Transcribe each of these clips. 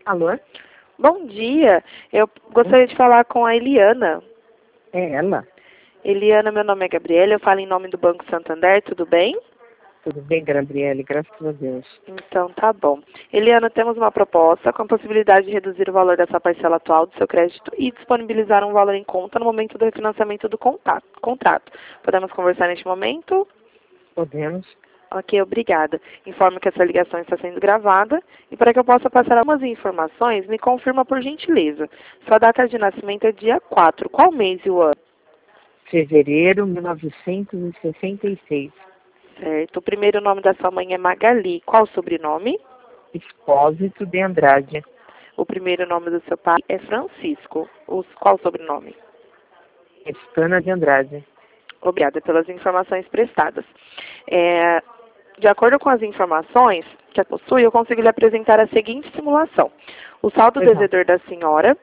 Alô? Bom dia, eu gostaria de falar com a Eliana. É ela? Eliana, meu nome é Gabriela, eu falo em nome do Banco Santander, tudo bem? Tudo bem, Gabriele? Graças a Deus. Então tá bom. Eliana, temos uma proposta com a possibilidade de reduzir o valor dessa parcela atual do seu crédito e disponibilizar um valor em conta no momento do refinanciamento do contrato. Podemos conversar neste momento? Podemos? Ok, obrigada. Informo que essa ligação está sendo gravada e para que eu possa passar algumas informações, me confirma por gentileza. Sua data de nascimento é dia 4. Qual mês e o ano? Fevereiro 1966. Certo. O primeiro nome da sua mãe é Magali. Qual o sobrenome? Expósito de Andrade. O primeiro nome do seu pai é Francisco. Qual o sobrenome? Estana de Andrade. Obrigada pelas informações prestadas. De acordo com as informações que a possui, eu consigo lhe apresentar a seguinte simulação. O saldo devedor da senhora,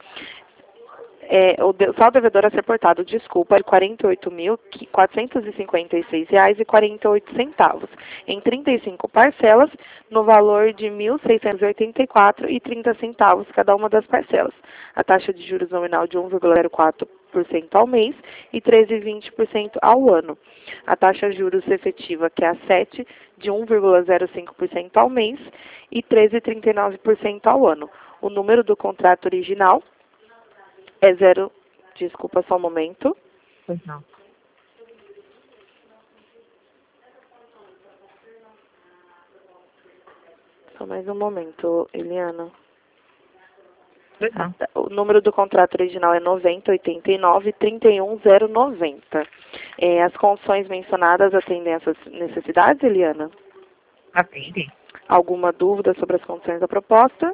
o saldo devedor a ser portado, desculpa, é R$ 48.456,48, em 35 parcelas, no valor de R$ 1.684,30 cada uma das parcelas. A taxa de juros nominal de 1,04% ao mês e 13,20% ao ano. A taxa de juros efetiva, que é a 7, de 1,05% ao mês e 13,39% ao ano. O número do contrato original é desculpa só um momento. Pois não. Só mais um momento, Eliana. Pois não. O número do contrato original é 9089-31090. As condições mencionadas atendem essas necessidades, Eliana? Atende? Alguma dúvida sobre as condições da proposta?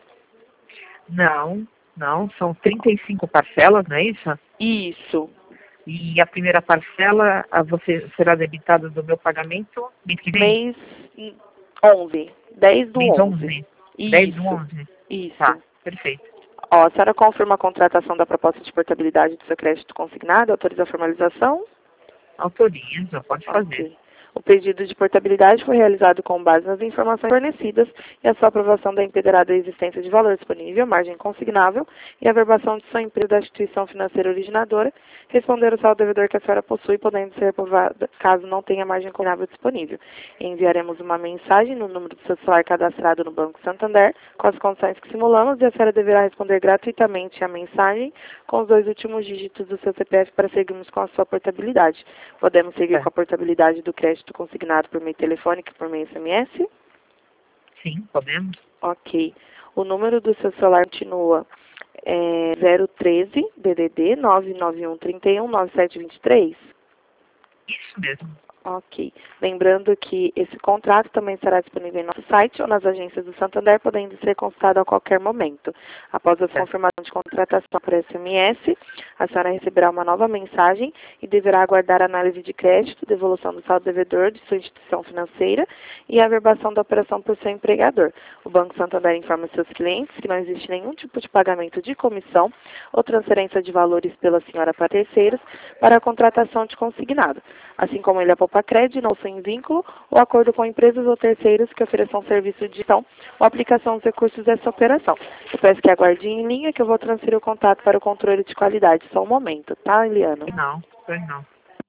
Não. São 35 parcelas, não é isso? Isso. E a primeira parcela você será debitada do meu pagamento mês que vem? Mês 11. 10 do Mês 11. 11. Isso. 10 do 11. Isso. Tá, perfeito. Ó, a senhora confirma a contratação da proposta de portabilidade do seu crédito consignado? Autoriza a formalização? Autoriza, pode fazer. Ok. O pedido de portabilidade foi realizado com base nas informações fornecidas e a sua aprovação da impedirá a existência de valor disponível, margem consignável e a averbação de sua empresa da instituição financeira originadora, responder o saldo devedor que a senhora possui, podendo ser reprovada caso não tenha margem consignável disponível. Enviaremos uma mensagem no número do seu celular cadastrado no Banco Santander com as condições que simulamos e a senhora deverá responder gratuitamente a mensagem com os 2 últimos dígitos do seu CPF para seguirmos com a sua portabilidade. Podemos seguir com a portabilidade do crédito consignado por meio telefônico e por meio SMS? Sim, podemos. Ok. O número do seu celular continua 013 DDD 991 31 9723? Isso mesmo. Ok. Lembrando que esse contrato também estará disponível em nosso site ou nas agências do Santander, podendo ser consultado a qualquer momento. Após a confirmação de contratação por SMS, a senhora receberá uma nova mensagem e deverá aguardar a análise de crédito, devolução do saldo devedor de sua instituição financeira e a averbação da operação por seu empregador. O Banco Santander informa seus clientes que não existe nenhum tipo de pagamento de comissão ou transferência de valores pela senhora para terceiros para a contratação de consignado, assim como ele a crédito, não sem vínculo, ou acordo com empresas ou terceiros que ofereçam serviço de gestão ou aplicação dos recursos dessa operação. Eu peço que aguarde em linha que eu vou transferir o contato para o controle de qualidade. Só um momento, tá, Eliana? Não, pois não.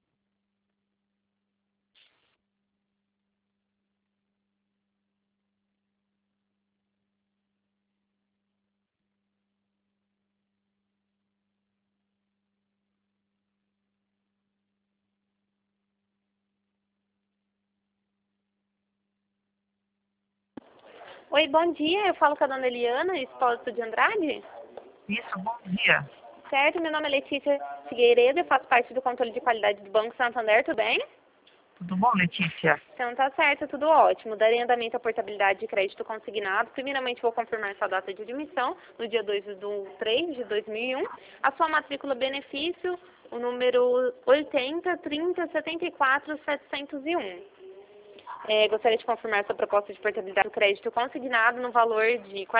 Oi, bom dia. Eu falo com a dona Eliana, Expósito de Andrade. Isso, bom dia. Certo, meu nome é Letícia Figueiredo, eu faço parte do controle de qualidade do Banco Santander, tudo bem? Tudo bom, Letícia? Então tá certo, tudo ótimo. Darei andamento à portabilidade de crédito consignado. Primeiramente vou confirmar sua data de admissão, no dia 2/3 de 2001. A sua matrícula benefício, o número 80 30 74 701. Gostaria de confirmar sua proposta de portabilidade do crédito consignado no valor de R$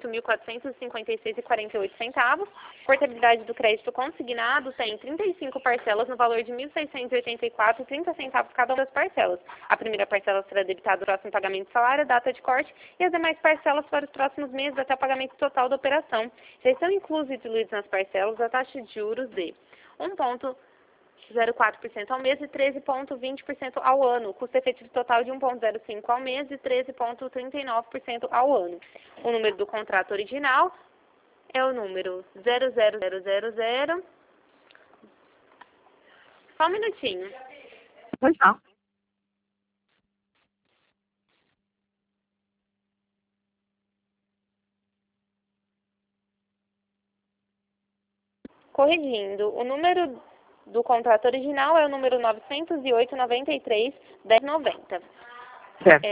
48.456,48. Portabilidade do crédito consignado tem 35 parcelas no valor de R$ 1.684,30 cada uma das parcelas. A primeira parcela será debitada no próximo pagamento de salário, data de corte, e as demais parcelas para os próximos meses até o pagamento total da operação. Já estão inclusos e diluídos nas parcelas a taxa de juros de 1,04% ao mês e 13,20% ao ano. O custo efetivo total de 1,05% ao mês e 13,39% ao ano. O número do contrato original é o número 00000. Só um minutinho. Pois não. Corrigindo, o número do contrato original é o número 908-93-1090. Certo.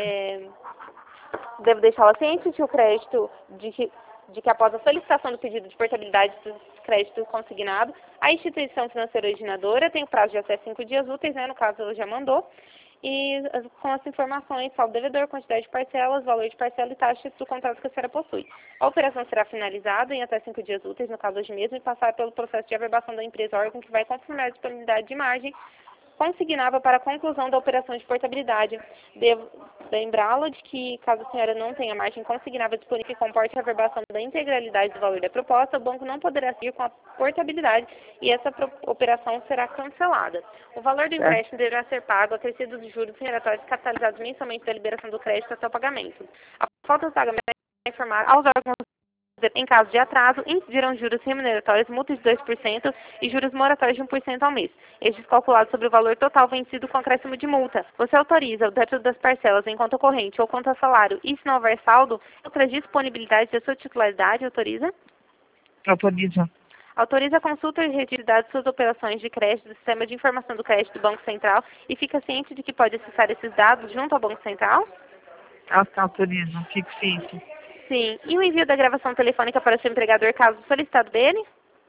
Devo deixá-la ciente que o crédito de que após a solicitação do pedido de portabilidade do crédito consignado, a instituição financeira originadora tem o prazo de até 5 dias úteis, né, no caso ela já mandou, e com as informações, saldo devedor, quantidade de parcelas, valor de parcela e taxas do contrato que a senhora possui. A operação será finalizada em até 5 dias úteis, no caso hoje mesmo, e passar pelo processo de averbação da empresa órgão que vai confirmar a disponibilidade de margem consignável para a conclusão da operação de portabilidade. Devo lembrá-lo de que, caso a senhora não tenha margem consignável disponível que comporte a averbação da integralidade do valor da proposta, o banco não poderá seguir com a portabilidade e essa operação será cancelada. O valor do empréstimo deverá ser pago acrescido dos juros remuneratórios capitalizados mensalmente da liberação do crédito até o pagamento. A falta do pagamento é informar aos órgãos em caso de atraso, incidirão juros remuneratórios, multas de 2% e juros moratórios de 1% ao mês. Estes calculados sobre o valor total vencido com acréscimo de multa. Você autoriza o débito das parcelas em conta corrente ou conta salário e, se não houver saldo, outras disponibilidades da sua titularidade, autoriza? Autoriza. Autoriza a consulta e retiro de suas operações de crédito do Sistema de Informação do Crédito do Banco Central e fica ciente de que pode acessar esses dados junto ao Banco Central? Autoriza. Fico ciente. Sim. E o envio da gravação telefônica para o seu empregador, caso solicitado dele?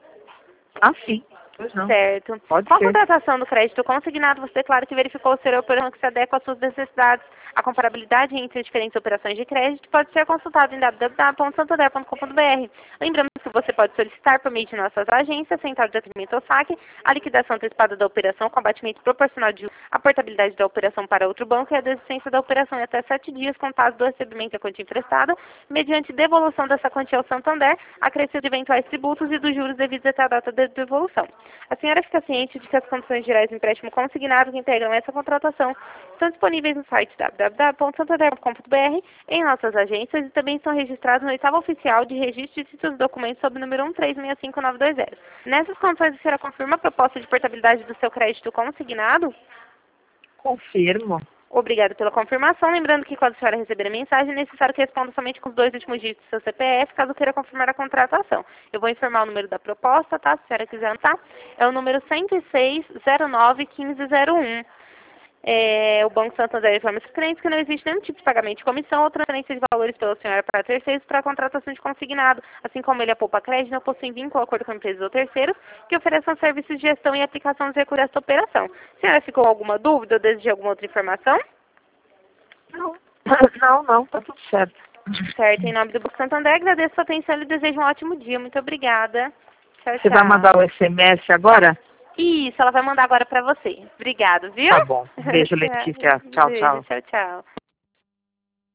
Sim. Pois não. Certo. Pode Com a ser. contratação do crédito consignado, você declara que verificou ser a operação que se adequa às suas necessidades. A comparabilidade entre as diferentes operações de crédito pode ser consultada em www.santander.com.br. Lembrando que você pode solicitar por meio de nossas agências, Central de Atendimento ao Saque, a liquidação antecipada da operação com abatimento proporcional de a portabilidade da operação para outro banco e a desistência da operação em até 7 dias contados do recebimento da quantia emprestada, mediante devolução dessa quantia ao Santander, acrescido de eventuais tributos e dos juros devidos até a data de devolução. A senhora fica ciente de que as condições gerais do empréstimo consignado que integram essa contratação estão disponíveis no site www.santander.com.br, em nossas agências e também estão registrados no oitavo oficial de registro de títulos e documentos sob o número 1365920. Nessas condições, a senhora confirma a proposta de portabilidade do seu crédito consignado? Confirmo. Obrigada pela confirmação. Lembrando que quando a senhora receber a mensagem, é necessário que responda somente com os 2 últimos dígitos do seu CPF, caso queira confirmar a contratação. Eu vou informar o número da proposta, tá? Se a senhora quiser anotar, é o número 106091501. O Banco Santander informa os clientes que não existe nenhum tipo de pagamento de comissão ou transferência de valores pela senhora para terceiros para a contratação de consignado, assim como ele a poupa crédito, não possui vínculo ou acordo com empresas ou terceiros que ofereçam serviços de gestão e aplicação dos recursos desta operação. A senhora ficou com alguma dúvida ou deseja alguma outra informação? Não, tá tudo certo. Certo, em nome do Banco Santander, agradeço a sua atenção e desejo um ótimo dia. Muito obrigada. Tchau, Você vai mandar o SMS agora? Isso, ela vai mandar agora para você. Obrigada, viu? Tá bom. Beijo, Letícia. Tchau, Beijo, tchau. Tchau, tchau.